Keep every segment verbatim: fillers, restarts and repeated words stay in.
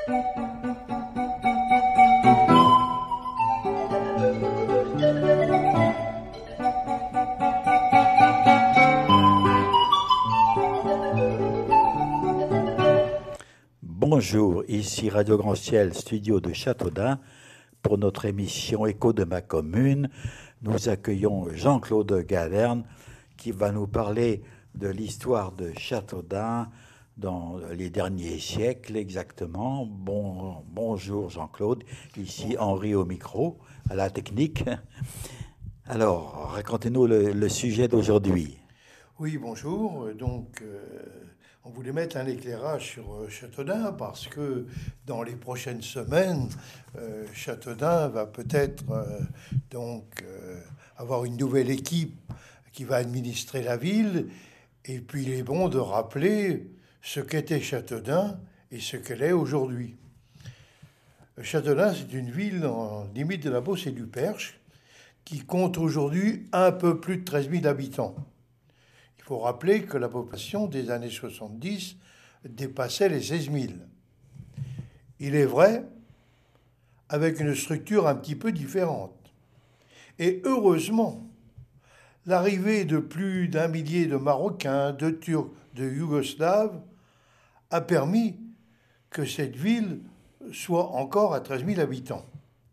Bonjour, ici Radio Grand Ciel, studio de Châteaudun. Pour notre émission Écho de ma commune, nous accueillons Jean-Claude Galerne qui va nous parler de l'histoire de Châteaudun dans les derniers siècles exactement. Bon, bonjour Jean-Claude, ici Henri au micro, à la technique. Alors, racontez-nous le, le sujet d'aujourd'hui. Oui, bonjour. Donc, euh, on voulait mettre un éclairage sur euh, Châteaudun parce que dans les prochaines semaines, euh, Châteaudun va peut-être euh, donc euh, avoir une nouvelle équipe qui va administrer la ville. Et puis, il est bon de rappeler ce qu'était Châteaudun et ce qu'elle est aujourd'hui. Châteaudun, c'est une ville en limite de la Beauce et du Perche qui compte aujourd'hui un peu plus de treize mille habitants. Il faut rappeler que la population des années soixante-dix dépassait les seize mille. Il est vrai, avec une structure un petit peu différente. Et heureusement, l'arrivée de plus d'un millier de Marocains, de Turcs, de Yougoslaves a permis que cette ville soit encore à treize mille habitants.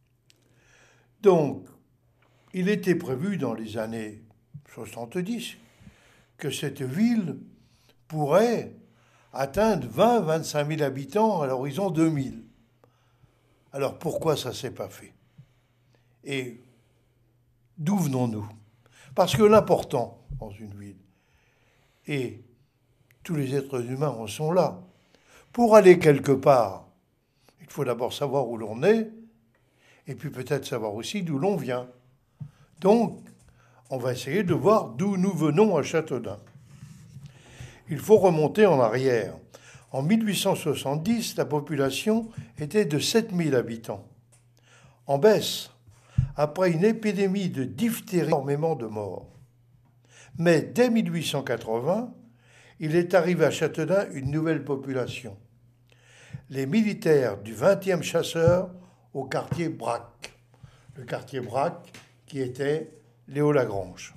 Donc, il était prévu dans les années soixante-dix que cette ville pourrait atteindre vingt à vingt-cinq mille habitants à l'horizon deux mille. Alors pourquoi ça ne s'est pas fait? Et d'où venons-nous? Parce que l'important dans une ville, et tous les êtres humains en sont là, pour aller quelque part, il faut d'abord savoir où l'on est, et puis peut-être savoir aussi d'où l'on vient. Donc, on va essayer de voir d'où nous venons à Châteaudun. Il faut remonter en arrière. En mille huit cent soixante-dix, la population était de sept mille habitants. En baisse, après une épidémie de diphtérie, énormément de morts. Mais dès mille huit cent quatre-vingts, il est arrivé à Châteaudun une nouvelle population. Les militaires du vingtième chasseur au quartier Braque. Le quartier Braque qui était Léo-Lagrange.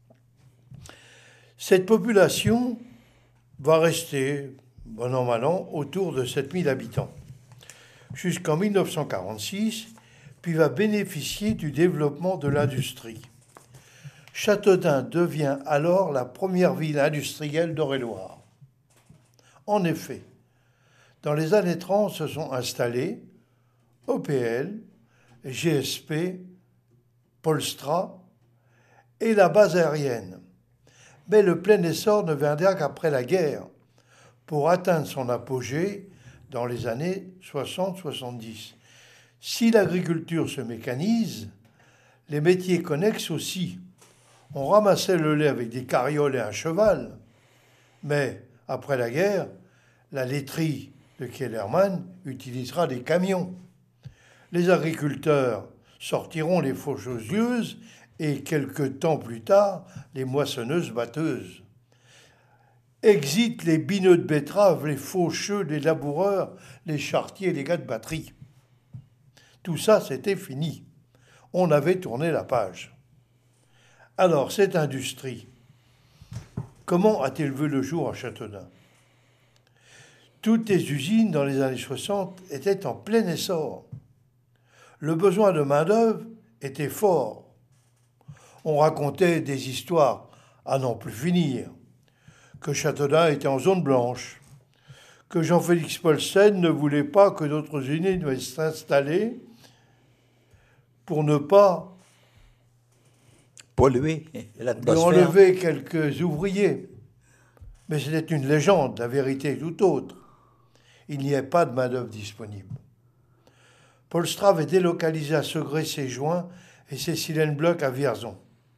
Cette population va rester, bon an, mal an, autour de sept mille habitants, jusqu'en mille neuf cent quarante-six, puis va bénéficier du développement de l'industrie. Châteaudun devient alors la première ville industrielle d'Eure-et-Loir. En effet, dans les années trente se sont installés O P L, G S P, Polstra et la base aérienne. Mais le plein essor ne viendra qu'après la guerre, pour atteindre son apogée dans les années soixante soixante-dix. Si l'agriculture se mécanise, les métiers connexes aussi. On ramassait le lait avec des carrioles et un cheval, mais après la guerre, la laiterie de Kellermann utilisera des camions. Les agriculteurs sortiront les faucheuses et quelques temps plus tard, les moissonneuses-batteuses. Exit les bineux de betteraves, les faucheux, les laboureurs, les charretiers, les gars de batterie. Tout ça, c'était fini. On avait tourné la page. Alors, cette industrie, comment a-t-elle vu le jour à Châteaudun? Toutes les usines dans les années soixante étaient en plein essor. Le besoin de main-d'œuvre était fort. On racontait des histoires à n'en plus finir, que Châteaudun était en zone blanche, que Jean-Félix Polsen ne voulait pas que d'autres usines s'installer pour ne pas polluer l'atmosphère, lui enlever quelques ouvriers. Mais c'était une légende, la vérité est tout autre. Il n'y a pas de main-d'œuvre disponible. Polstra avait délocalisé à Segré ses joints et ses silènes blocs à Vierzon.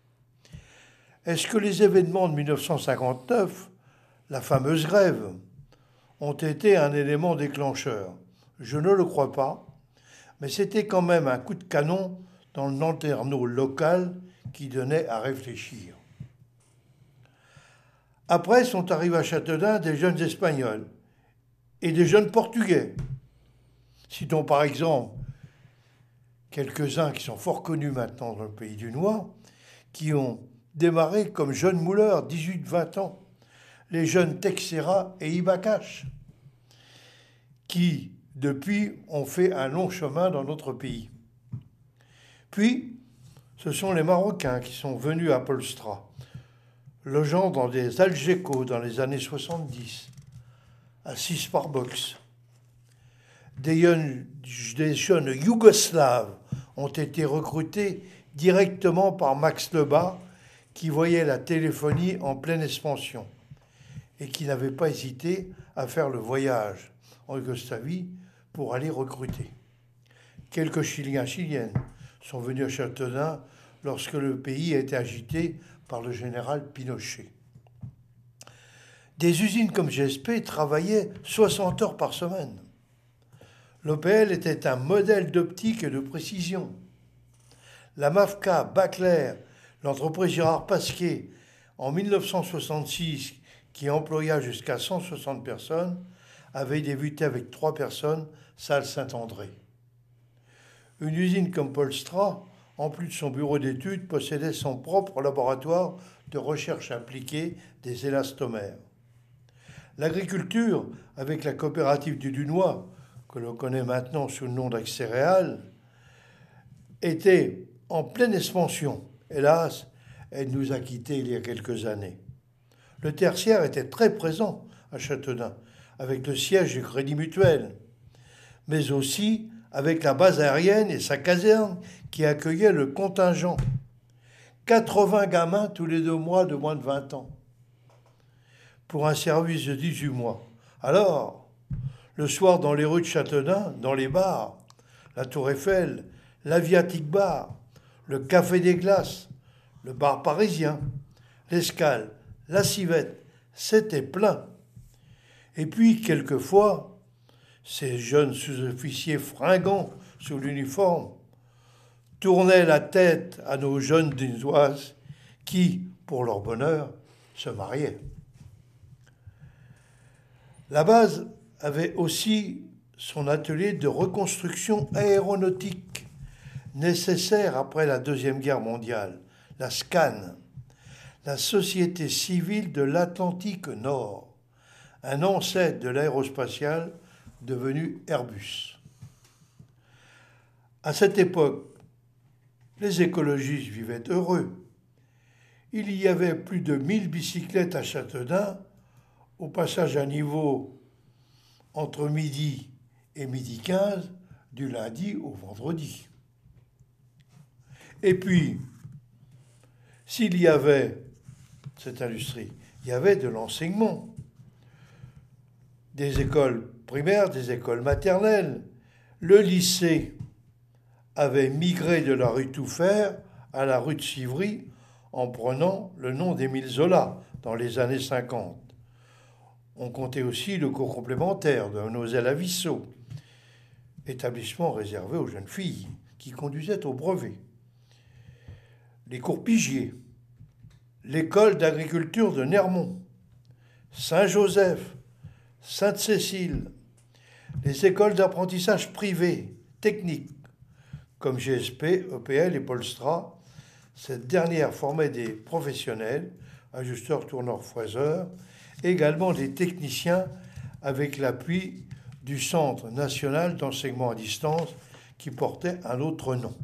Est-ce que les événements de mille neuf cent cinquante-neuf, la fameuse grève, ont été un élément déclencheur? Je ne le crois pas, mais c'était quand même un coup de canon dans le lanterneau local qui donnait à réfléchir. Après sont arrivés à Châteaudun des jeunes Espagnols et des jeunes Portugais. Citons par exemple quelques-uns qui sont fort connus maintenant dans le pays du Noir, qui ont démarré comme jeunes mouleurs, dix-huit vingt ans, les jeunes Texera et Ibakash, qui, depuis, ont fait un long chemin dans notre pays. Puis, ce sont les Marocains qui sont venus à Polstra, logeant dans des Algeco dans les années soixante-dix, à six par box. Des jeunes, des jeunes yougoslaves ont été recrutés directement par Max Lebas, qui voyait la téléphonie en pleine expansion et qui n'avait pas hésité à faire le voyage en Yougoslavie pour aller recruter. Quelques Chiliens chiliennes sont venus à Châteaudun lorsque le pays a été agité par le général Pinochet. Des usines comme G S P travaillaient soixante heures par semaine. L'O P L était un modèle d'optique et de précision. La Mafca, Bacler, l'entreprise Gérard Pasquier, en mille neuf cent soixante-six, qui employa jusqu'à cent soixante personnes, avait débuté avec trois personnes, salle Saint-André. Une usine comme Polstra, en plus de son bureau d'études, possédait son propre laboratoire de recherche appliquée des élastomères. L'agriculture, avec la coopérative du Dunois, que l'on connaît maintenant sous le nom d'Accéréal, était en pleine expansion. Hélas, elle nous a quittés il y a quelques années. Le tertiaire était très présent à Châteaudun, avec le siège du Crédit Mutuel, mais aussi avec la base aérienne et sa caserne qui accueillait le contingent. quatre-vingts gamins tous les deux mois de moins de vingt ans, pour un service de dix-huit mois. Alors, le soir dans les rues de Châteaudun, dans les bars, la Tour Eiffel, l'Aviatique Bar, le Café des Glaces, le bar parisien, l'Escale, la Civette, c'était plein. Et puis, quelquefois, ces jeunes sous-officiers fringants sous l'uniforme tournaient la tête à nos jeunes Dunoises qui, pour leur bonheur, se mariaient. La base avait aussi son atelier de reconstruction aéronautique nécessaire après la Deuxième Guerre mondiale, la SCAN, la Société civile de l'Atlantique Nord, un ancêtre de l'aérospatiale devenu Airbus. À cette époque, les écologistes vivaient heureux. Il y avait plus de mille bicyclettes à Châteaudun, au passage à niveau entre midi et midi quinze, du lundi au vendredi. Et puis, s'il y avait cette industrie, il y avait de l'enseignement. Des écoles primaires, des écoles maternelles. Le lycée avait migré de la rue Touffer à la rue de Civry en prenant le nom d'Émile Zola dans les années cinquante. On comptait aussi le cours complémentaire de Mlle Avissot, établissement réservé aux jeunes filles qui conduisaient au brevet. Les cours Pigier, l'école d'agriculture de Nermont, Saint-Joseph, Sainte-Cécile, les écoles d'apprentissage privées, techniques, comme G S P, E P L et Polstra. Cette dernière formait des professionnels, ajusteurs, tourneurs, fraiseurs, également des techniciens avec l'appui du Centre national d'enseignement à distance qui portait un autre nom.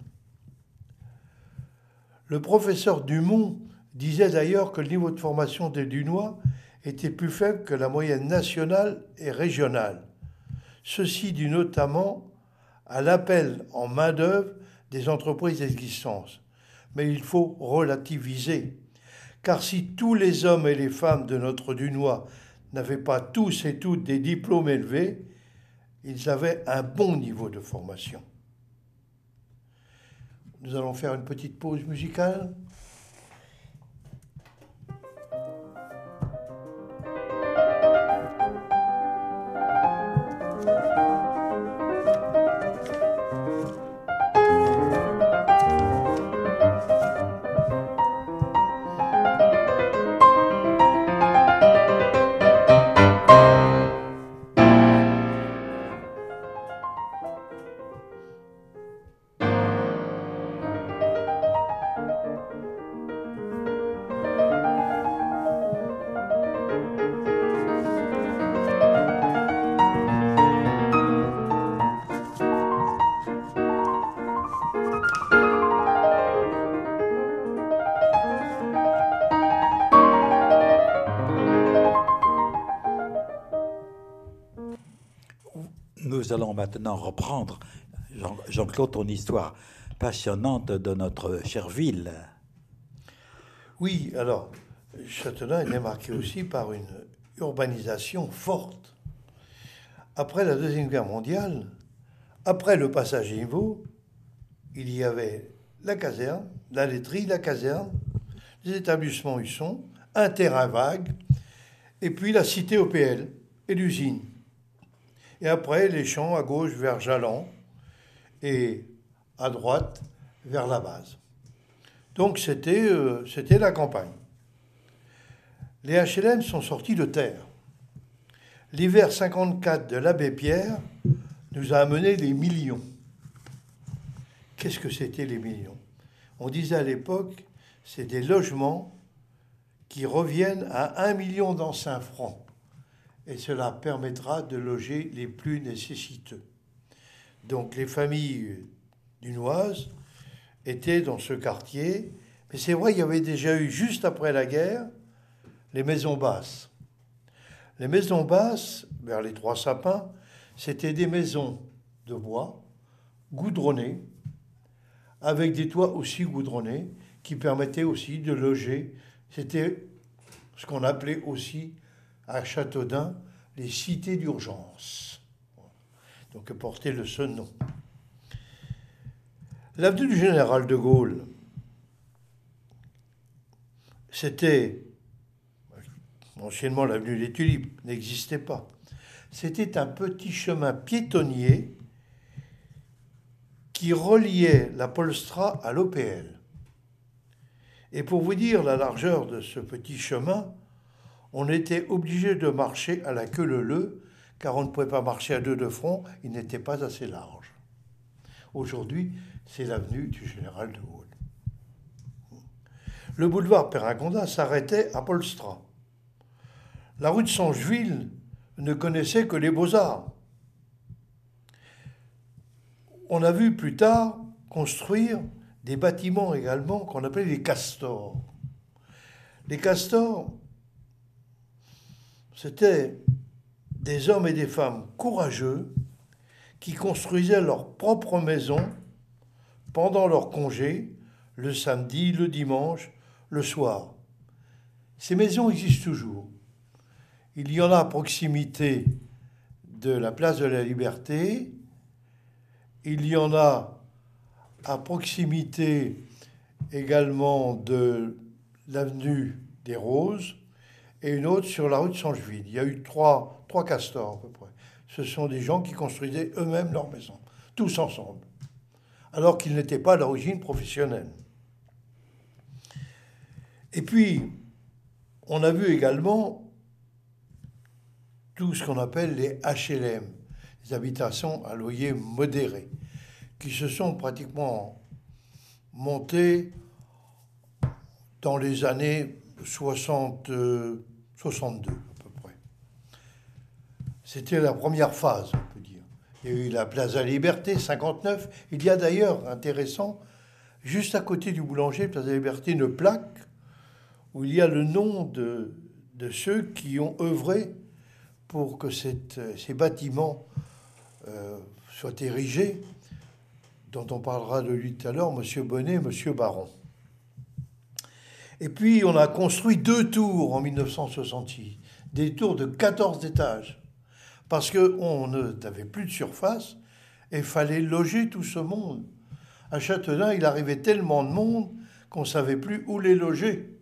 Le professeur Dumont disait d'ailleurs que le niveau de formation des Dunois était plus faible que la moyenne nationale et régionale. Ceci dû notamment à l'appel en main-d'œuvre des entreprises existantes. Mais il faut relativiser, car si tous les hommes et les femmes de notre Dunois n'avaient pas tous et toutes des diplômes élevés, ils avaient un bon niveau de formation. Nous allons faire une petite pause musicale. Nous allons maintenant reprendre, Jean- Jean-Claude, ton histoire passionnante de notre chère ville. Oui, alors, Châteaudun est marqué aussi par une urbanisation forte. Après la Deuxième Guerre mondiale, après le passage à niveau, il y avait la caserne, la laiterie, la caserne, les établissements Husson, un terrain vague, et puis la cité O P L et l'usine. Et après, les champs à gauche vers Jallan et à droite vers la base. Donc c'était euh, c'était la campagne. Les H L M sont sortis de terre. L'hiver cinquante-quatre de l'abbé Pierre nous a amené des millions. Qu'est-ce que c'était les millions? On disait à l'époque, c'est des logements qui reviennent à un million d'anciens francs. Et cela permettra de loger les plus nécessiteux. Donc les familles dunoises étaient dans ce quartier. Mais c'est vrai, il y avait déjà eu, juste après la guerre, les maisons basses. Les maisons basses, vers les Trois Sapins, c'était des maisons de bois, goudronnées, avec des toits aussi goudronnés, qui permettaient aussi de loger. C'était ce qu'on appelait aussi à Châteaudun les cités d'urgence. Donc portait le ce nom. L'avenue du Général de Gaulle, c'était, anciennement l'avenue des Tulipes, n'existait pas. C'était un petit chemin piétonnier qui reliait la Polstra à l'O P L. Et pour vous dire la largeur de ce petit chemin, on était obligé de marcher à la queue leu-leu, car on ne pouvait pas marcher à deux de front, il n'était pas assez large. Aujourd'hui, c'est l'avenue du Général de Gaulle. Le boulevard Perraconda s'arrêtait à Polstra. La rue de Sangeville ne connaissait que les Beaux-Arts. On a vu plus tard construire des bâtiments également qu'on appelait les castors. Les castors, c'était des hommes et des femmes courageux qui construisaient leur propre maison pendant leur congé, le samedi, le dimanche, le soir. Ces maisons existent toujours. Il y en a à proximité de la place de la Liberté, il y en a à proximité également de l'avenue des Roses et une autre sur la rue de Sangeville. Il y a eu trois, trois castors à peu près. Ce sont des gens qui construisaient eux-mêmes leur maison, tous ensemble, alors qu'ils n'étaient pas à l'origine professionnels. Et puis, on a vu également tout ce qu'on appelle les H L M, les habitations à loyer modéré, qui se sont pratiquement montées dans les années soixante, soixante-deux à peu près. C'était la première phase, on peut dire. Il y a eu la Place de la Liberté, cinquante-neuf. Il y a d'ailleurs, intéressant, juste à côté du boulanger, Place de la Liberté, une plaque où il y a le nom de, de ceux qui ont œuvré pour que cette, ces bâtiments euh, soient érigés, dont on parlera de lui tout à l'heure, M. Bonnet et M. Baron. Et puis, on a construit deux tours en mille neuf cent soixante-six, des tours de quatorze étages, parce qu'on n'avait plus de surface et il fallait loger tout ce monde. À Châteaudun, il arrivait tellement de monde qu'on ne savait plus où les loger.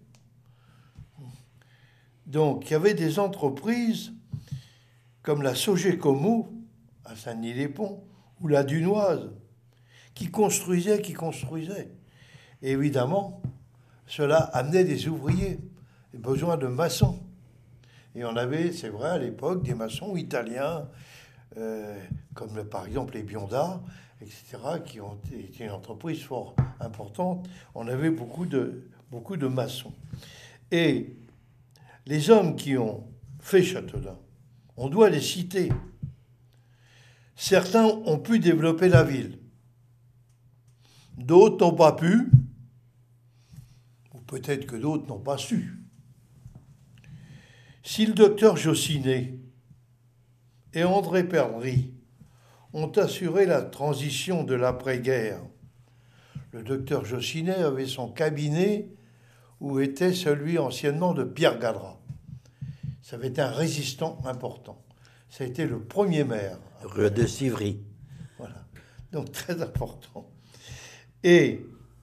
Donc, il y avait des entreprises comme la Sogecomo à Saint-Denis-les-Ponts ou la Dunoise qui construisaient, qui construisaient. Et évidemment, cela amenait des ouvriers, des besoins de maçons. Et on avait, c'est vrai, à l'époque, des maçons italiens, euh, comme le, par exemple les Bionda, et cetera, qui ont été une entreprise fort importante. On avait beaucoup de, beaucoup de maçons. Et les hommes qui ont fait Châteaudun, on doit les citer. Certains ont pu développer la ville. D'autres n'ont pas pu, ou peut-être que d'autres n'ont pas su. Si le docteur Joscinet et André Perdrix ont assuré la transition de l'après-guerre. Le docteur Jossinet avait son cabinet où était celui anciennement de Pierre Gadra. Ça avait été un résistant important. Ça a été le premier maire. Rue de Sivry. Voilà, donc très important. Et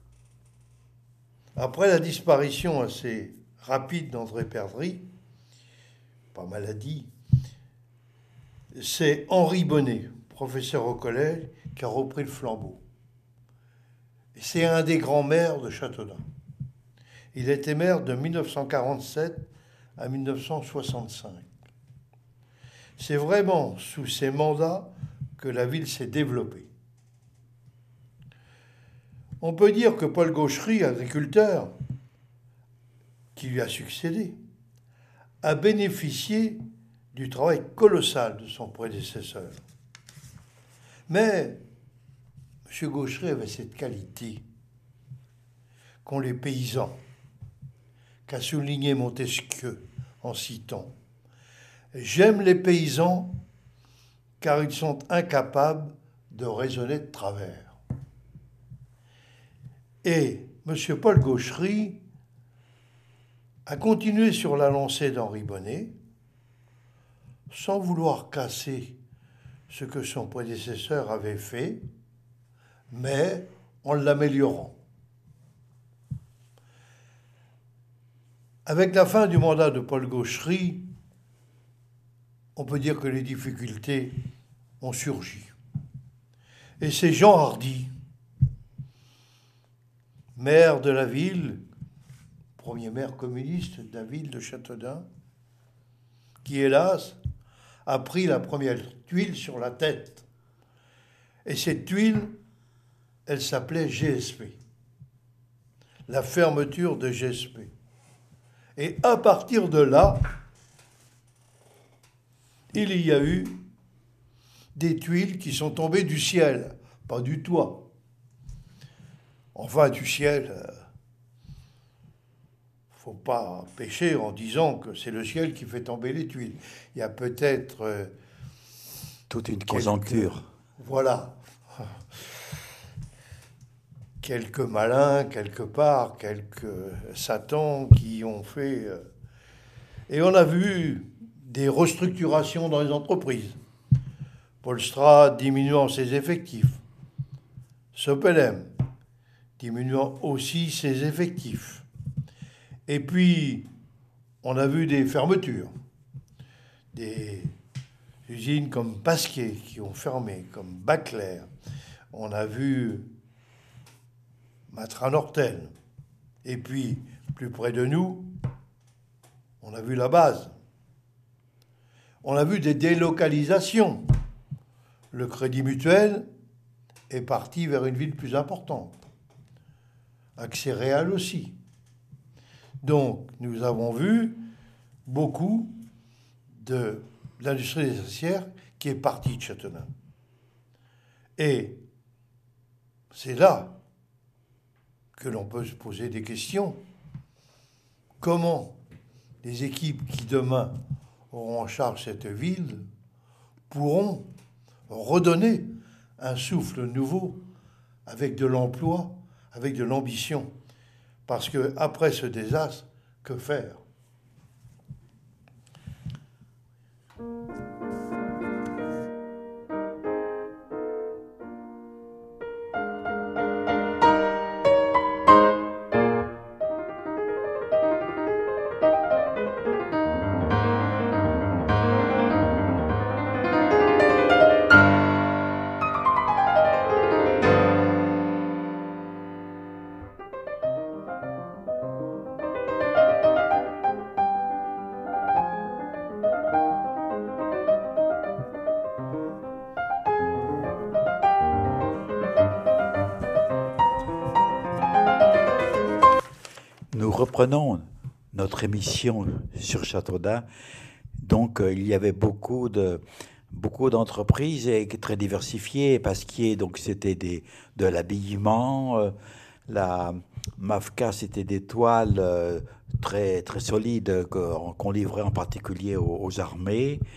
après la disparition assez rapide d'André Perdrix, pas maladie, c'est Henri Bonnet, professeur au collège, qui a repris le flambeau. Et c'est un des grands maires de Châteaudun. Il était maire de mille neuf cent quarante-sept à mille neuf cent soixante-cinq. C'est vraiment sous ses mandats que la ville s'est développée. On peut dire que Paul Gauchery, agriculteur, qui lui a succédé, a bénéficié du travail colossal de son prédécesseur. Mais M. Gauchery avait cette qualité qu'ont les paysans, qu'a souligné Montesquieu en citant « J'aime les paysans car ils sont incapables de raisonner de travers. » Et M. Paul Gauchery a continué sur la lancée d'Henri Bonnet, sans vouloir casser ce que son prédécesseur avait fait, mais en l'améliorant. Avec la fin du mandat de Paul Gauchery, on peut dire que les difficultés ont surgi. Et c'est Jean Hardy, maire de la ville, premier maire communiste de la ville de Châteaudun, qui, hélas, a pris la première tuile sur la tête. Et cette tuile, elle s'appelait G S P, la fermeture de G S P. Et à partir de là, il y a eu des tuiles qui sont tombées du ciel, pas du toit. Enfin, du ciel, il ne faut pas pécher en disant que c'est le ciel qui fait tomber les tuiles. Il y a peut-être... Euh, toute une conjoncture. Quelques, voilà. Quelques malins, quelque part, quelques satans qui ont fait... Euh, et on a vu des restructurations dans les entreprises. Polstra diminuant ses effectifs. Sopelem diminuant aussi ses effectifs. Et puis, on a vu des fermetures. Des usines comme Pasquier qui ont fermé, comme Baclair. On a vu Matra-Nortel. Et puis, plus près de nous, on a vu la base. On a vu des délocalisations. Le Crédit Mutuel est parti vers une ville plus importante. Accès Réal aussi. Donc, nous avons vu beaucoup de l'industrie des acières qui est partie de Châteaudun. Et c'est là que l'on peut se poser des questions. Comment les équipes qui demain auront en charge cette ville pourront redonner un souffle nouveau avec de l'emploi, avec de l'ambition. Parce qu'après ce désastre, que faire ? Nous reprenons notre émission sur Châteaudun. Donc, euh, il y avait beaucoup de beaucoup d'entreprises et très diversifiées. Pasquier, donc c'était des de l'habillement. Euh, la Mafka, c'était des toiles euh, très très solides qu'on qu'on livrait en particulier aux, aux armées.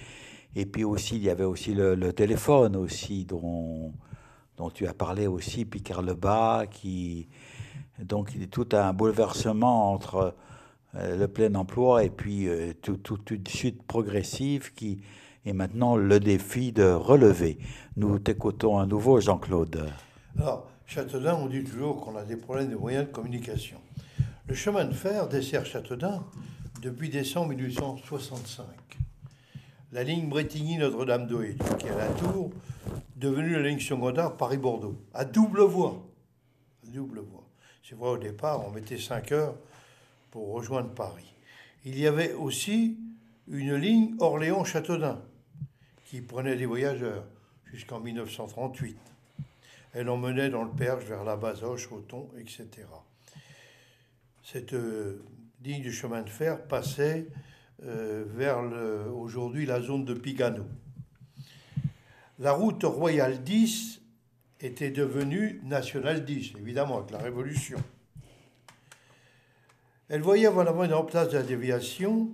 Et puis aussi, il y avait aussi le, le téléphone aussi, dont, dont tu as parlé aussi, Picard Lebas, qui... Donc, il y a tout un bouleversement entre euh, le plein emploi et puis euh, tout, toute une chute progressive qui est maintenant le défi de relever. Nous t'écoutons à nouveau, Jean-Claude. Alors, Châteaudun, on dit toujours qu'on a des problèmes de moyens de communication. Le chemin de fer dessert Châteaudun depuis décembre mille huit cent soixante-cinq. La ligne Bretigny-Notre-Dame-d'Oé, qui est à la Tour, devenue la ligne secondaire Paris-Bordeaux, à double voie. À double voie. C'est vrai, au départ, on mettait cinq heures pour rejoindre Paris. Il y avait aussi une ligne Orléans-Châteaudun qui prenait des voyageurs jusqu'en mille neuf cent trente-huit. Elle emmenait dans le Perche vers la Bazoche, Auton, et cetera. Cette euh, ligne du chemin de fer passait euh, vers le, aujourd'hui la zone de Pigano. La route Royale dix était devenue Nationale dix, évidemment, avec la Révolution. Elle voyait avant la mise en place de la déviation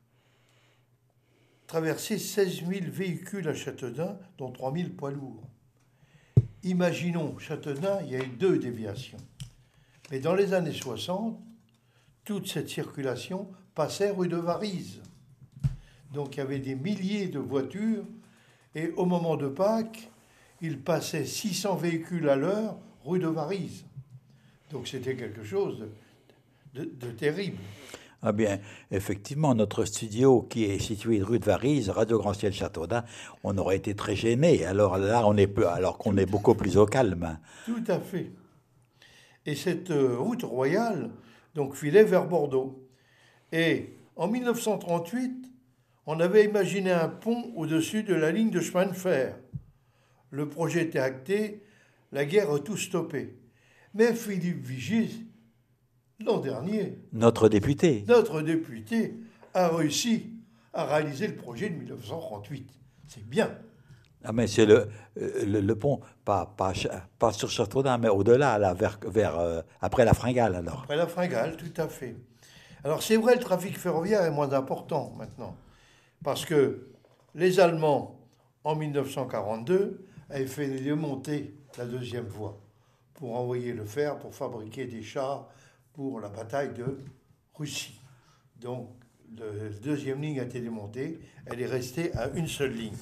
traverser seize mille véhicules à Châteaudun, dont trois mille poids lourds. Imaginons, Châteaudun, il y a eu deux déviations. Mais dans les années soixante, toute cette circulation passait rue de Varise. Donc il y avait des milliers de voitures, et au moment de Pâques, il passait six cents véhicules à l'heure rue de Varise. Donc c'était quelque chose de, de, de terrible. Ah bien, effectivement, notre studio qui est situé rue de Varise, Radio Grand Ciel Châteaudun, on aurait été très gênés. Alors là, on est peu, alors qu'on est beaucoup plus au calme. Tout à fait. Et cette route royale, donc, filait vers Bordeaux. Et en mille neuf cent trente-huit, on avait imaginé un pont au-dessus de la ligne de chemin de fer. Le projet était acté, la guerre a tout stoppé. Mais Philippe Vigier, l'an dernier, Notre député. notre député, a réussi à réaliser le projet de mille neuf cent trente-huit. C'est bien. Ah mais c'est le, le, le pont, pas, pas, pas sur Châteaudun, mais au-delà, là, vers, vers, euh, après la Fringale, alors. Après la Fringale, tout à fait. Alors c'est vrai, le trafic ferroviaire est moins important maintenant, parce que les Allemands, en mille neuf cent quarante-deux, avaient fait démonter la deuxième voie pour envoyer le fer, pour fabriquer des chars pour la bataille de Russie. Donc la deuxième ligne a été démontée, elle est restée à une seule ligne.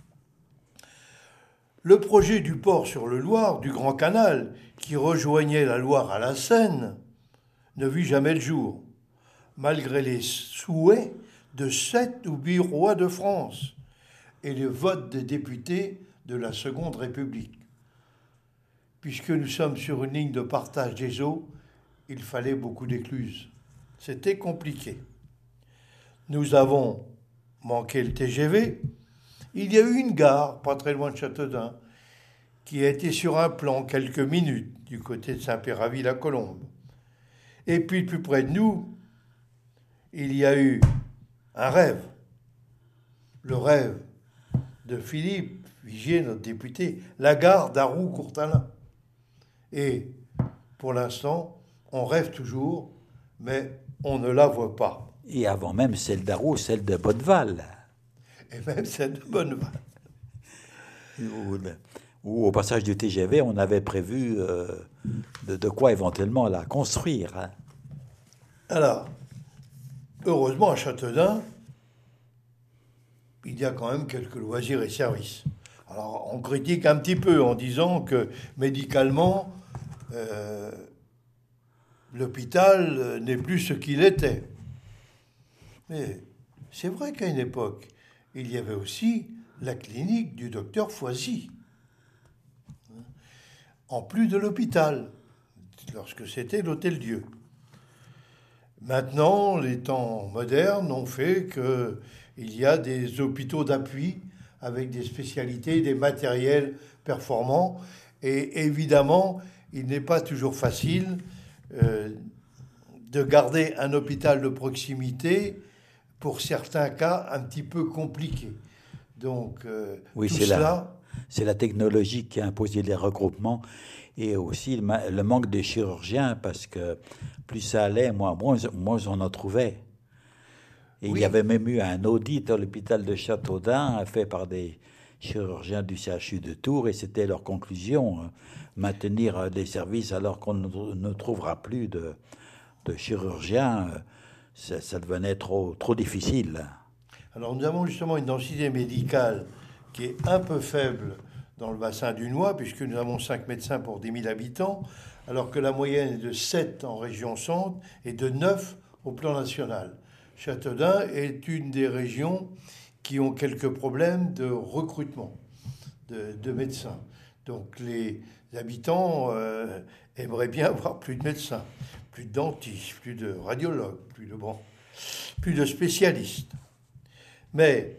Le projet du port sur le Loir, du Grand Canal, qui rejoignait la Loire à la Seine, ne vit jamais le jour, malgré les souhaits de sept ou huit rois de France et le vote des députés de la Seconde République. Puisque nous sommes sur une ligne de partage des eaux, il fallait beaucoup d'écluses. C'était compliqué. Nous avons manqué le T G V. Il y a eu une gare, pas très loin de Châteaudun, qui a été sur un plan quelques minutes du côté de Saint-Péraville-à-Colombe. Et puis, plus près de nous, il y a eu un rêve. Le rêve de Philippe Vigier, notre député, la gare d'Arroux-Courtalin. Et pour l'instant, on rêve toujours, mais on ne la voit pas. Et avant même celle d'Arroux, celle de Bonneval. Et même celle de Bonneval. Où, où, au passage du T G V, on avait prévu euh, de, de quoi éventuellement la construire. Hein. Alors, heureusement, à Châteaudun, il y a quand même quelques loisirs et services. Alors, on critique un petit peu en disant que médicalement, euh, l'hôpital n'est plus ce qu'il était. Mais c'est vrai qu'à une époque, il y avait aussi la clinique du docteur Foisy, en plus de l'hôpital, lorsque c'était l'Hôtel-Dieu. Maintenant, les temps modernes ont fait qu'il y a des hôpitaux d'appui avec des spécialités, des matériels performants. Et évidemment, il n'est pas toujours facile euh, de garder un hôpital de proximité pour certains cas un petit peu compliqués. Donc, euh, oui, tout c'est cela... La, c'est la technologie qui a imposé les regroupements et aussi le, le manque de chirurgiens, parce que plus ça allait, moins, moins, moins on en trouvait. Et Oui. il y avait même eu un audit à l'hôpital de Châteaudun fait par des chirurgiens du C H U de Tours, et c'était leur conclusion, hein, maintenir des services alors qu'on ne, ne trouvera plus de, de chirurgiens, euh, ça, ça devenait trop, trop difficile. Alors nous avons justement une densité médicale qui est un peu faible dans le bassin du Noir, puisque nous avons cinq médecins pour dix mille habitants, alors que la moyenne est de sept en région centre et de neuf au plan national. Châteaudun est une des régions qui ont quelques problèmes de recrutement de, de médecins. Donc les habitants euh, aimeraient bien avoir plus de médecins, plus de dentistes, plus de radiologues, plus de, bon, plus de spécialistes. Mais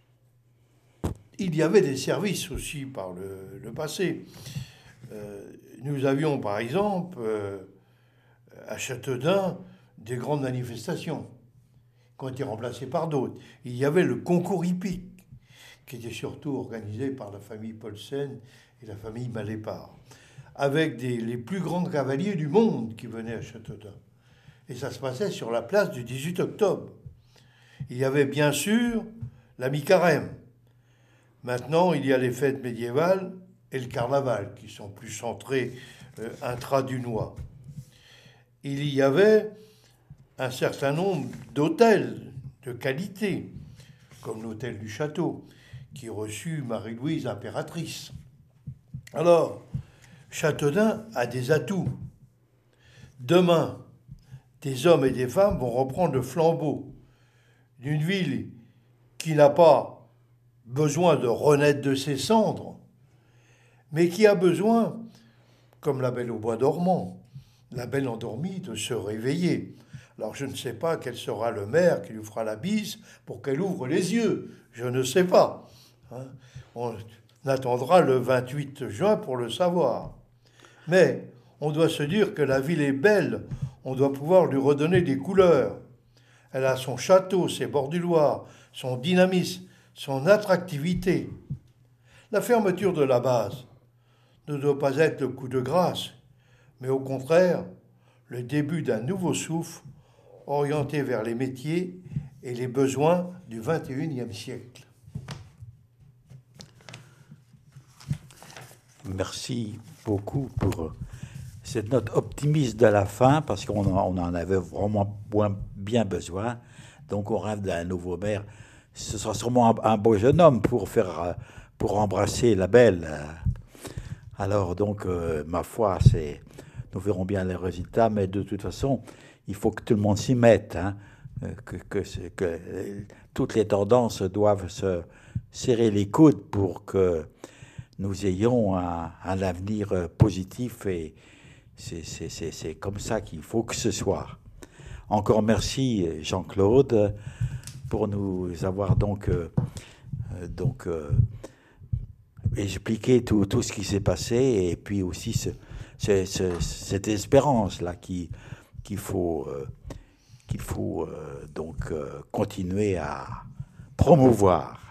il y avait des services aussi par le, le passé. Euh, nous avions par exemple euh, à Châteaudun des grandes manifestations qui ont été remplacées par d'autres. Il y avait le concours hippique qui était surtout organisé par la famille Paulsen et la famille Malépard, avec des, les plus grands cavaliers du monde qui venaient à Châteaudun. Et ça se passait sur la place du dix-huit octobre. Il y avait bien sûr la mi-carême. Maintenant, il y a les fêtes médiévales et le carnaval, qui sont plus centrés euh, intra-dunois. Il y avait un certain nombre d'hôtels de qualité, comme l'hôtel du Château, qui reçut Marie-Louise impératrice. Alors, Châteaudun a des atouts. Demain, des hommes et des femmes vont reprendre le flambeau d'une ville qui n'a pas besoin de renaître de ses cendres, mais qui a besoin, comme la Belle au bois dormant, la Belle endormie, de se réveiller. Alors je ne sais pas quel sera le maire qui lui fera la bise pour qu'elle ouvre les yeux. Je ne sais pas. Hein. On attendra le vingt-huit juin pour le savoir. Mais on doit se dire que la ville est belle. On doit pouvoir lui redonner des couleurs. Elle a son château, ses bords du Loir, son dynamisme, son attractivité. La fermeture de la base ne doit pas être le coup de grâce, mais au contraire, le début d'un nouveau souffle orienté vers les métiers et les besoins du vingt et unième siècle. Merci beaucoup pour cette note optimiste de la fin, parce qu'on en, on en avait vraiment bien besoin. Donc on rêve d'un nouveau maire. Ce sera sûrement un, un beau jeune homme pour, faire, pour embrasser la Belle. Alors donc, euh, ma foi, c'est, nous verrons bien les résultats, mais de toute façon, il faut que tout le monde s'y mette, hein, que, que, que euh, toutes les tendances doivent se serrer les coudes pour que nous ayons un, un avenir positif, et c'est, c'est, c'est, c'est comme ça qu'il faut que ce soit. Encore merci Jean-Claude pour nous avoir donc, euh, donc euh, expliqué tout, tout ce qui s'est passé, et puis aussi ce, ce, ce, cette espérance-là qui, qu'il faut, euh, qu'il faut euh, donc euh, continuer à promouvoir.